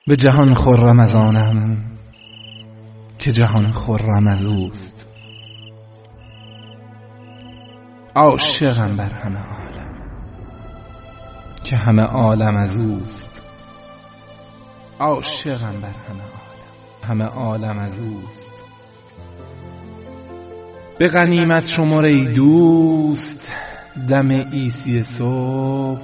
به جهان خرم از آنم که جهان خرم از اوست. عاشقم بر همه عالم که همه عالم از اوست. عاشقم بر همه عالم از اوست. به غنیمت شمر ای دوست دم عیسی صبح،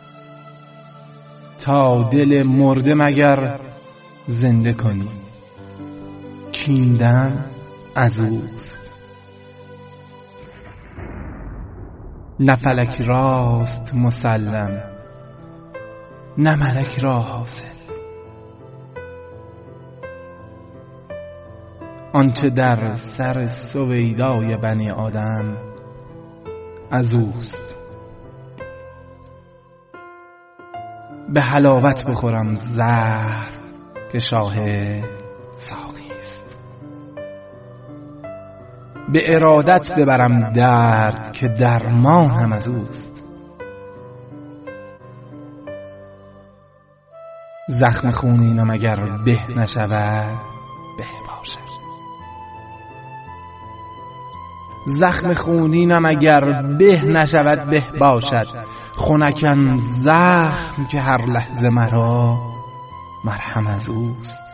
تا دل مرده مگر زنده کنی کین دم از اوست. نه فلک راست مسلم نه ملک را حاصل، آنچه در سر سویدای بنی آدم از اوست. به حلاوت بخورم زهر که شاهد ساقی است، به ارادت ببرم درد که درمانم از اوست. زخم خونینم اگر به نشود به باشد، زخم خونینم اگر به نشود به باشد. خنکن زخم که هر لحظه مرا مرهم از اوست.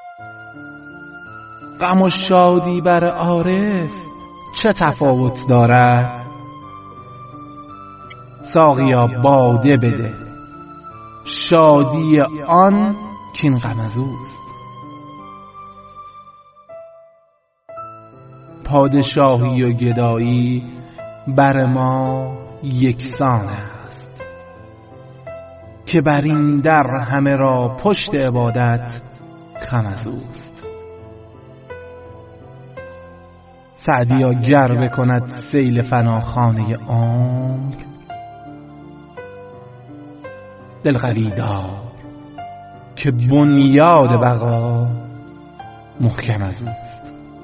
غم و شادی بر عارف چه تفاوت دارد؟ ساقیا باده بده شادی آن کین غم از اوست. پادشاهی و گدایی بر ما یکسان است، که بر این در همه را پشت عبادت خم از اوست. سعدیا گر بکند سیل فناخانه عمر، دل قوی دار که بنیاد بقا محکم از اوست.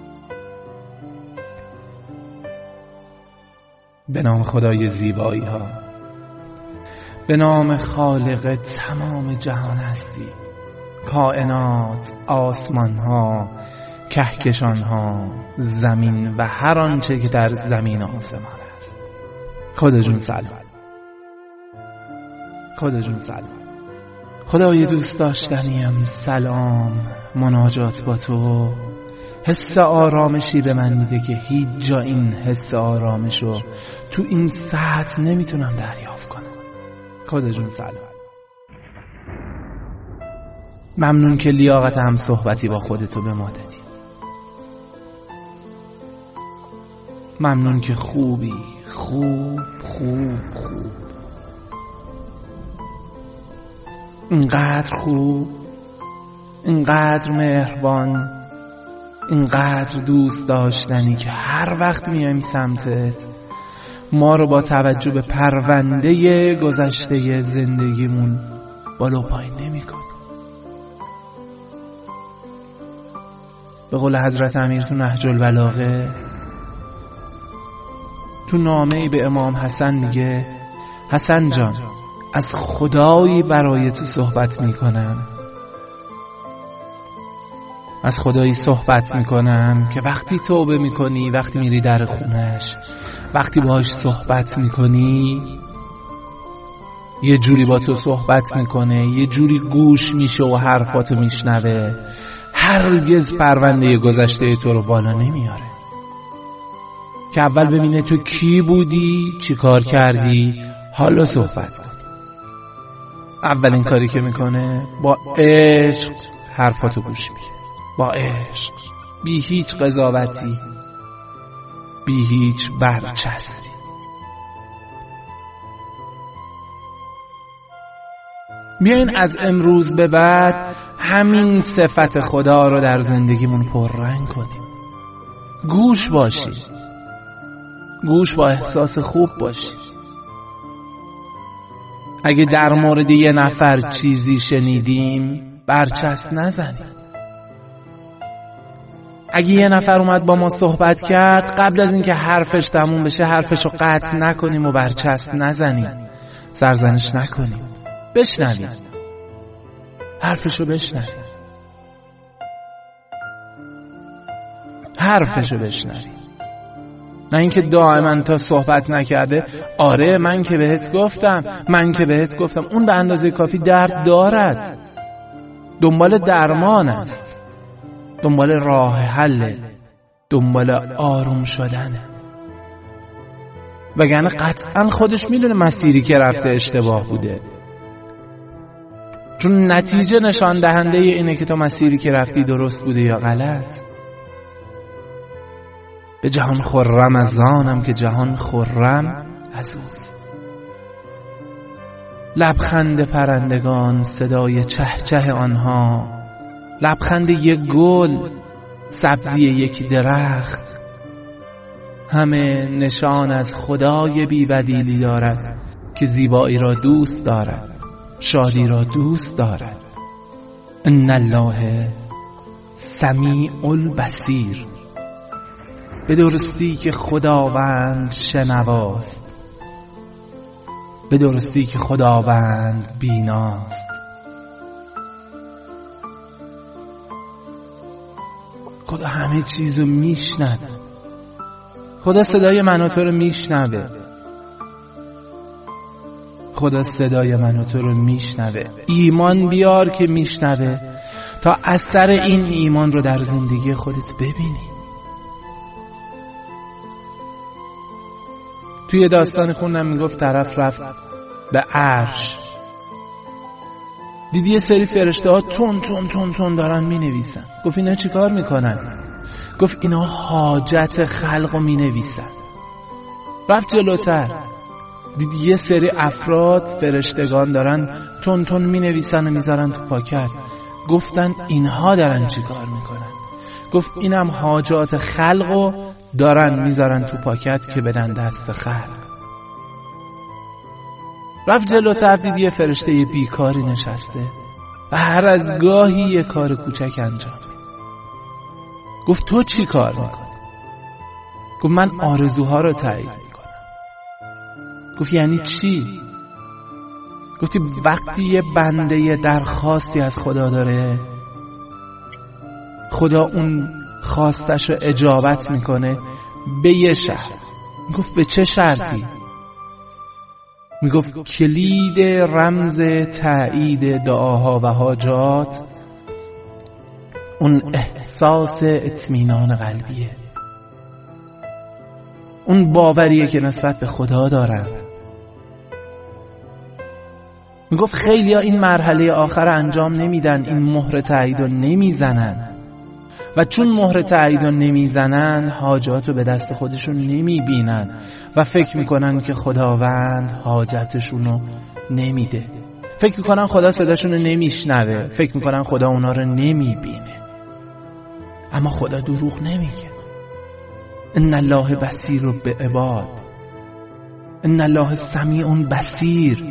به نام خدای زیبایی ها، به نام خالق تمام جهان هستی، کائنات، آسمان ها، کهکشان ها، زمین و هر آنچه که در زمین آسمان است. خدا جون سلام. خدا جون سلام. خدای دوست داشتنیم سلام. مناجات با تو حس آرامشی به من میده که هیچ جا این حس آرامشو تو این ساعت نمیتونم دریافت کنم. خدا جون سلام. ممنون که لیاقت هم صحبتی با خودتو به ما دادی. ممنون که خوبی، خوب خوب خوب، اینقدر خوب، اینقدر مهربان، اینقدر دوست داشتنی که هر وقت میایم سمتت ما رو با توجه به پرونده گذشته زندگیمون بالا پایین نمی‌کنی. به قول حضرت امیر تو نهج البلاغه تو نامه‌ای به امام حسن میگه حسن جان از خدایی برای تو صحبت میکنم، از خدایی صحبت میکنم که وقتی توبه میکنی، وقتی میری در خونش، وقتی باهاش صحبت میکنی یه جوری با تو صحبت میکنه، یه جوری گوش میشه و حرفاتو میشنوه، هرگز پرونده گذشته تو رو بالا نمیاره، که اول ببینه تو کی بودی، چی کار کردی، حالا صحبت کن. اولین کاری که میکنه با عشق حرفاتو گوش میده، با عشق، بی هیچ قضاوتی، بی هیچ برچسبی. بیاین از امروز به بعد همین صفت خدا رو در زندگیمون پررنگ کنیم. گوش باشی، گوش با احساس خوب باشی. اگه در مورد یه نفر چیزی شنیدیم برچسب نزنیم. اگه یه نفر اومد با ما صحبت کرد، قبل از اینکه حرفش تموم بشه حرفشو قطع نکنیم و برچسب نزنیم، سرزنش نکنیم، بشنویم. حرفشو بشنوی، حرفشو بشنوی، نه اینکه دائما تا صحبت نکرده آره من که بهت گفتم. اون به اندازه کافی درد دارد، دنبال درمان است، دنبال راه حل، دنبال آروم شدنه، وگرنه قطعا خودش میدونه مسیری که رفته اشتباه بوده، چون نتیجه نشان دهنده اینه که تو مسیری که رفتی درست بوده یا غلط. به جهان خرم از آنم که جهان خرم از اوست. لبخند پرندگان، صدای چهچه آنها، لبخند یک گل، سبزی یک درخت، همه نشان از خدای بی‌بدیلی دارد که زیبایی را دوست دارد، شادی را دوست دارد. ان الله سمیع البصیر. به درستی که خداوند شنواست، به درستی که خداوند بیناست. خدا همه چیزو میشنوه، خدا صدای من و تو رو میشنوه، خدا صدای من و تو رو میشنوه. ایمان بیار که میشنوه تا اثر این ایمان رو در زندگی خودت ببینی. توی داستان خوندم میگفت طرف رفت به عرش، دیدی یه سری فرشته ها تون دارن می نویسن. گفت اینا چی کار میکنن؟ گفت اینا حاجت خلق رو می نویسن. رفت جلوتر، دیدی یه سری افراد فرشتگان دارن تون می نویسن و میذارن تو پاکت. گفتن اینها دارن چی کار میکنن؟ گفت اینم حاجات خلق رو دارن میذارن تو پاکت که بدن دست خلق. رفت جلوتر، دید یه فرشته یه بیکاری نشسته و هر از گاهی یه کار کوچک انجام میده. گفت تو چی کار میکنی؟ گفت من آرزوها رو تعیین میکنم. گفت یعنی چی؟ گفتی وقتی یه بنده یه درخواستی از خدا داره، خدا اون خواستش رو اجابت میکنه به یه شرط. گفت به چه شرطی؟ میگفت کلید رمز تایید دعاها و حاجات اون احساس اطمینان قلبیه، اون باوریه که نسبت به خدا دارن. میگفت خیلی ها این مرحله آخر انجام نمیدن، این مهر تایید رو نمیزنن و چون مهر تایید رو نمیزنن حاجات رو به دست خودشون نمیبینن و فکر میکنن که خداوند حاجتشون رو نمیده، فکر میکنن خدا صداشون رو نمیشنوه، فکر میکنن خدا اونا رو نمیبینه. اما خدا دروغ نمیگه. ان الله بصیر بعباد، ان الله سمیع بصیر.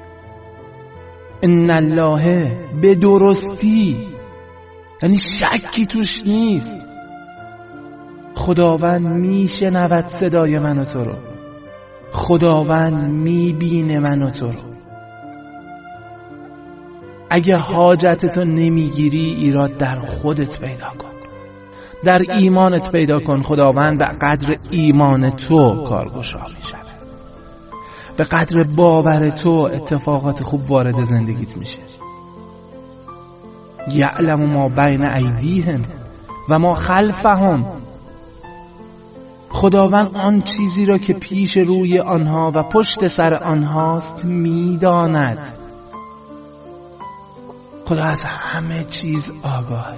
ان الله به درستی، یعنی شکی توش نیست، خداوند میشنود صدای من و تو رو، خداوند میبینه من و تو رو. اگه حاجتتو نمیگیری ایراد در خودت پیدا کن، در ایمانت پیدا کن. خداوند به قدر ایمان تو کارگشا میشه، به قدر باور تو اتفاقات خوب وارد زندگیت میشه. یعلم ما بین ایدیهم و ما خلفهم. خداوند آن چیزی را که پیش روی آنها و پشت سر آنهاست میداند. خدا از همه چیز آگاهه.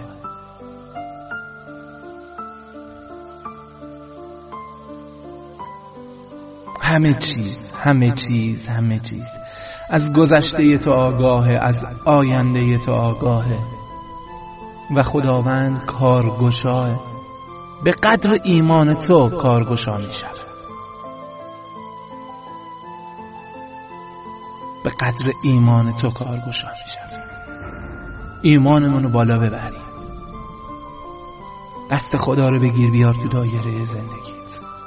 همه چیز از گذشته تو آگاهه، از آینده تو آگاهه و خداوند کارگشاه. به قدر ایمان تو کارگشا میشه، به قدر ایمان تو کارگشا میشه. ایمانمونو بالا ببریم، دست خدا رو بگیر بیار تو دایره زندگیت،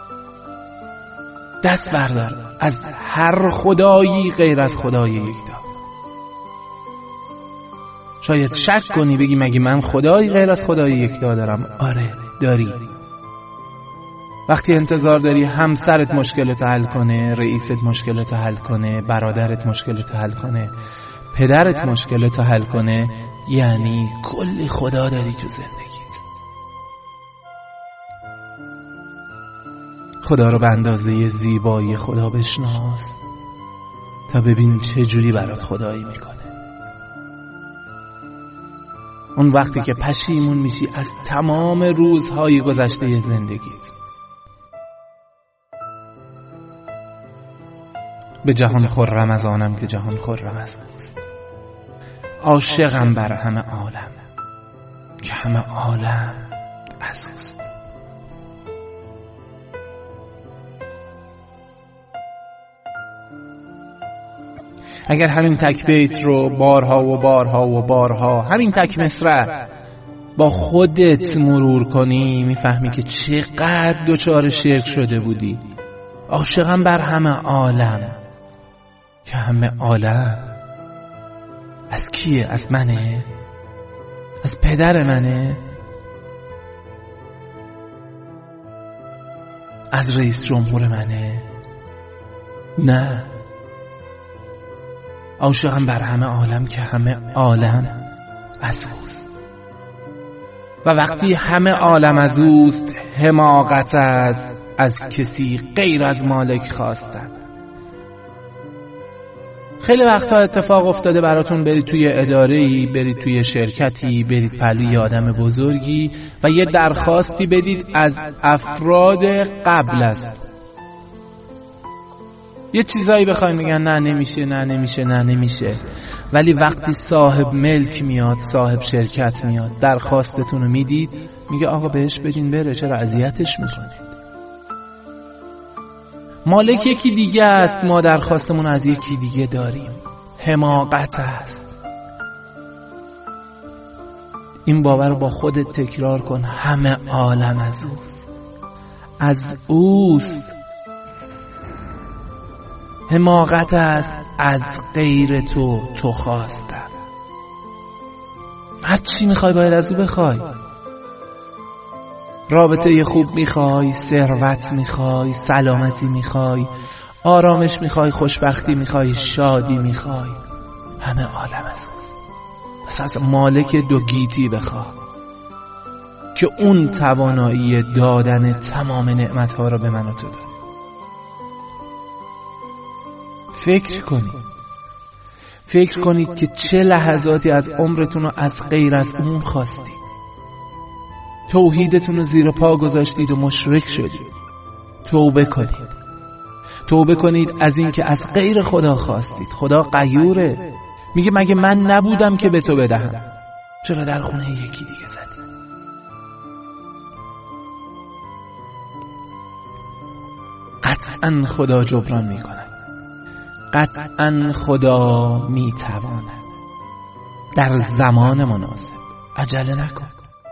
دست بردار از هر خدایی غیر از خدای یکتا. شاید شک کنی بگی مگه من خدایی غیر از خدای یکتا دارم؟ آره داری. وقتی انتظار داری همسرت مشکلت حل کنه، رئیست مشکلت حل کنه، برادرت مشکلت حل کنه، پدرت مشکلت حل کنه، یعنی کلی خدا داری تو زندگیت. خدا رو به اندازه زیبایی خدا بشناس تا ببین چه جوری برات خدایی میکنه. اون وقتی که پشیمون میشی از تمام روزهای گذشته زندگیت، به جهان خرم از آنم که جهان خرم از اوست. عاشقم بر همه عالم که همه عالم از اوست. اگر همین تک بیت رو بارها و بارها و بارها، همین تک مصرع با خودت مرور کنی، میفهمی که چقدر دچار شرک شده بودی. عاشقم بر همه عالم که همه عالم از کیه؟ از منه؟ از پدر منه؟ از رئیس جمهور منه؟ نه، عاشقم بر همه عالم که همه عالم از اوست. و وقتی همه عالم از اوست، حماقت است از کسی غیر از مالک خواستن. خیلی وقتا اتفاق افتاده براتون برید توی اداره‌ای، برید توی شرکتی، برید پلوی آدم بزرگی و یه درخواستی بدید از افراد قبل است. یه چیزایی بخواین میگن نه نمیشه، نه نمیشه، نه نمیشه. ولی وقتی صاحب ملک میاد، صاحب شرکت میاد، درخواستتون رو میدید، میگه آقا بهش بدین بره، چرا اذیتش میکنید؟ مالک یکی دیگه است، ما درخواستمون از یکی دیگه داریم. حماقت است. این باور رو با خودت تکرار کن. همه عالم از اوست، از اوست. حماقت است از غیر تو خواستن. هر چی میخوای باید از او بخوای. رابطه خوب میخوای، ثروت میخوای، سلامتی میخوای، آرامش میخوای، خوشبختی میخوای، شادی میخوای، همه عالم از اوست. پس از مالک دو گیتی بخوا که اون توانایی دادن تمام نعمتها را به من و تو داد. فکر کنید که چه لحظاتی از عمرتون رو از غیر از اون خواستید. توحیدتون رو زیر پا گذاشتید و مشرک شدید. توبه کنید از این که از غیر خدا خواستید. خدا غیوره، میگه مگه من نبودم که به تو بدهم؟ چرا در خونه یکی دیگه زدی؟ قطعا خدا جبران میکند، قطعا خدا میتواند. در زمان مناسب، عجله نکن.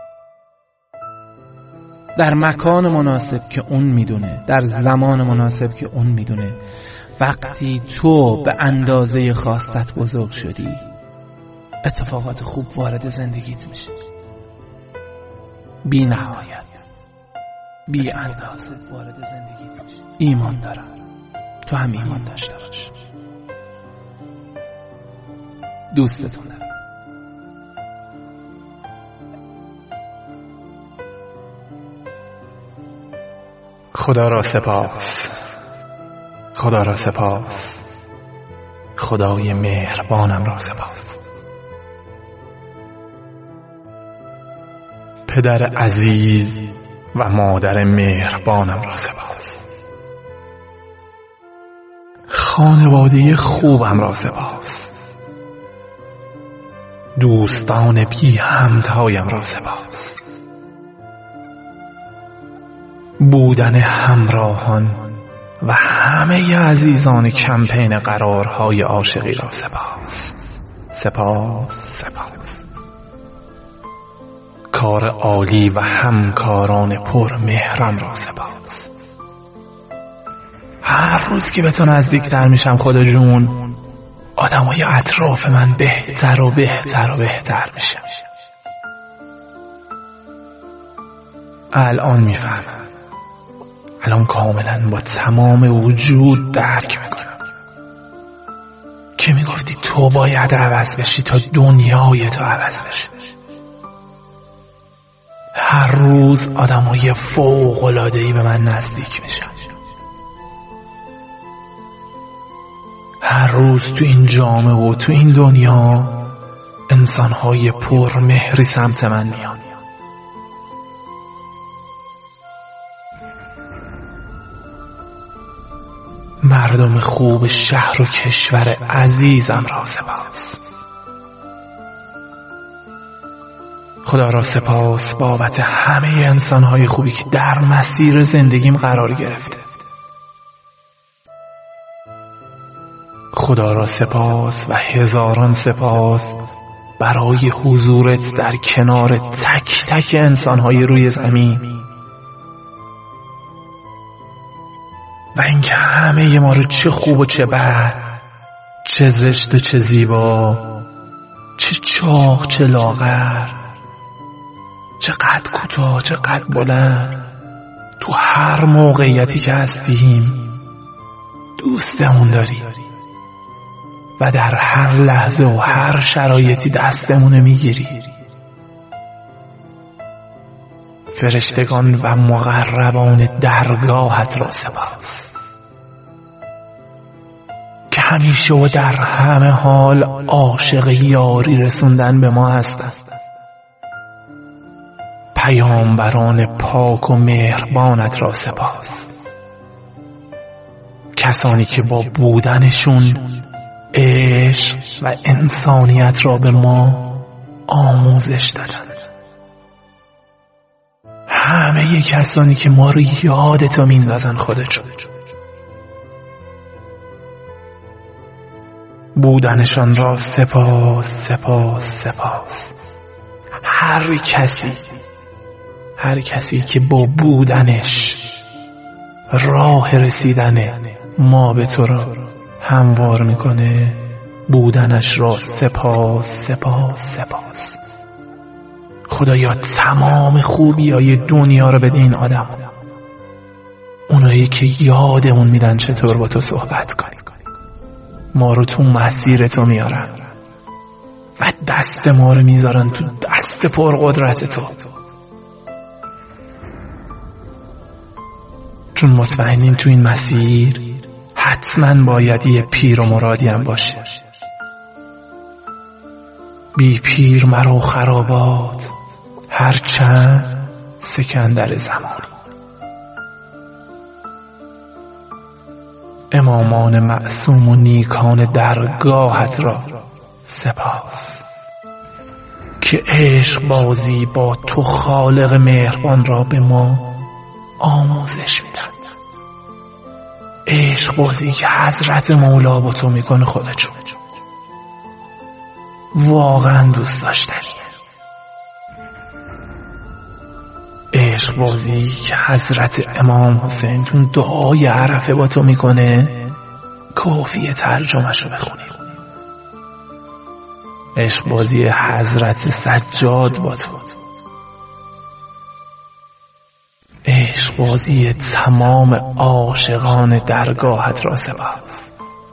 در مکان مناسب که اون میدونه، در زمان مناسب که اون میدونه. وقتی تو به اندازه خواستت بزرگ شدی، اتفاقات خوب وارد زندگیت میشه، بی نهایت، بی اندازه وارد زندگیت میشه. ایمان دارم، تو هم ایمان داشته باش. دوستتون دارم. خدا را سپاس، خدا را سپاس، خدای مهربانم را سپاس. پدر عزیز و مادر مهربانم را سپاس. خانواده خوبم را سپاس. دوستان بی همتایم را سپاس. بودن همراهان و همه عزیزان کمپین قرارهای عاشقی را سپاس. سپاس. کار عالی و همکاران پرمهرم را سپاس. هر روز که به تو نزدیکتر میشم خدا جون، آدمای اطراف من بهتر و بهتر و بهتر میشن. الان میفهمم، الان کاملا با تمام وجود درک میکنم که میگفتی تو باید عوض بشی تا دنیای تو عوض بشه. هر روز آدمای فوق‌العاده‌ای به من نزدیک میشن. هر روز تو این جامعه و تو این دنیا انسانهای پرمهری سمت من میان. مردم خوب شهر و کشور عزیزم را سپاس. خدا را سپاس بابت همه انسانهای خوبی که در مسیر زندگیم قرار گرفته. خدا را سپاس و هزاران سپاس برای حضورت در کنار تک تک انسانهای روی زمین و اینکه همه ما رو چه خوب و چه بد، چه زشت و چه زیبا، چه چاق چه لاغر، چه قد کوتاه چه قد بلند، تو هر موقعیتی که هستیم دوستمون داری و در هر لحظه و هر شرایطی دستمونه میگیری. فرشتگان و مقربان درگاهت را سپاس که همیشه و در همه حال عاشق یاری رسوندن به ما هستند. پیامبران پاک و مهربانت را سپاس، کسانی که با بودنشون عشق و انسانیت را به ما آموزش دادند. همه کسانی که ما رو یادتو میندازن خودشون، بودنشان را سپاس سپاس سپاس. هر کسی که با بودنش راه رسیدن ما به تو را هموار میکنه، بودنش را سپاس سپاس سپاس. خدایا تمام خوبیای دنیا رو بده این آدم، اونایی که یادمون میدن چطور با تو صحبت کنی، ما رو تو مسیر تو میارن و دست ما رو میذارن تو دست پرقدرت تو، چون مطمئنیم تو این مسیر حتما باید یه پیر و مرادی هم باشه. بی پیر مرو خرابات، هرچند سکندر زمان. امامان معصوم و نیکان درگاهت را سپاس که عشق بازی با تو خالق مهربان را به ما آموزش میدن. عشق بازی که حضرت مولا با تو میکنه خودشون واقعا دوست داشتنیه. عشق بازی که حضرت امام حسین تون دعای عرفه با تو میکنه کافیه ترجمه‌شو بخونیم. عشق بازی حضرت سجاد با تو، عشق بازی تمام عاشقان درگاهت را سپاس.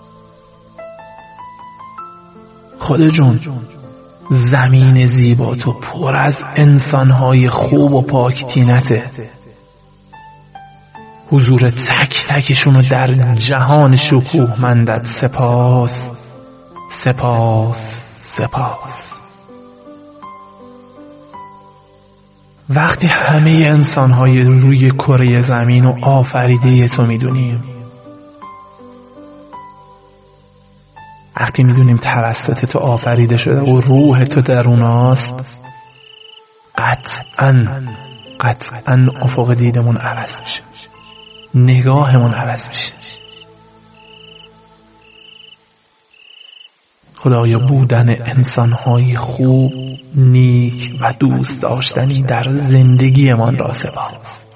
خدا جون، زمین زیبا تو پر از انسانهای خوب و پاک تینته، حضور تک تکشونو در جهان شکوهمندت سپاس سپاس سپاس. وقتی همه انسانهای روی کره زمین و آفریده تو میدونیم، وقتی میدونیم توسط تو آفریده شده و روح تو در اوناست، قطعاً افق دیدمون عوض میشه، نگاهمون عوض میشه. خدایا بودن انسانهای خوب، نیک و دوست داشتنی در زندگیمان را سپاس.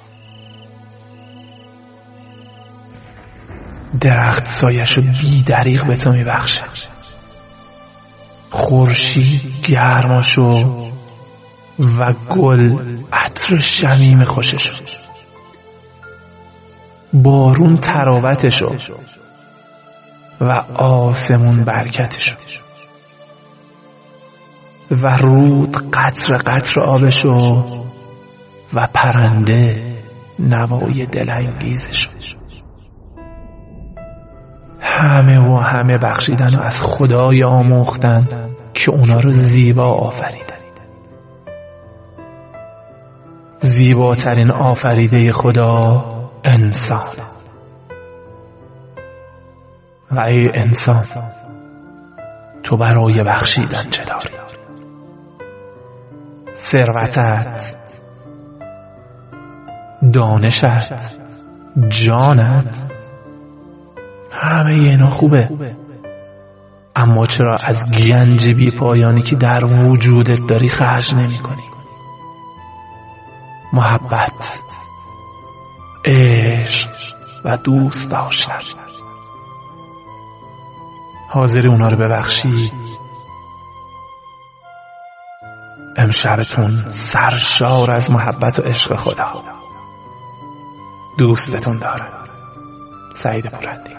درخت سایش رو بی دریغ به تو میبخشه، خورشید گرماشو و گل عطر شمیم خوششو، بارون تراوتشو و آسمون برکتشو و رود قطر قطر آبشو و پرنده نوای دلانگیزشو. همه بخشیدن و از خدای آموختن که اونا رو زیبا آفریدن. زیباترین آفریده خدا انسان. و ای انسان، تو برای بخشیدن چه داری؟ ثروتت، دانشت، جانت، همه اینا خوبه، اما چرا از گنج بی پایانی که در وجودت داری خرج نمی کنی؟ محبت، عشق و دوست داشتن، حاضری اونا رو ببخشی؟ امشبتون سرشار از محبت و عشق خدا. دوستتون دارم. سعید پورندی.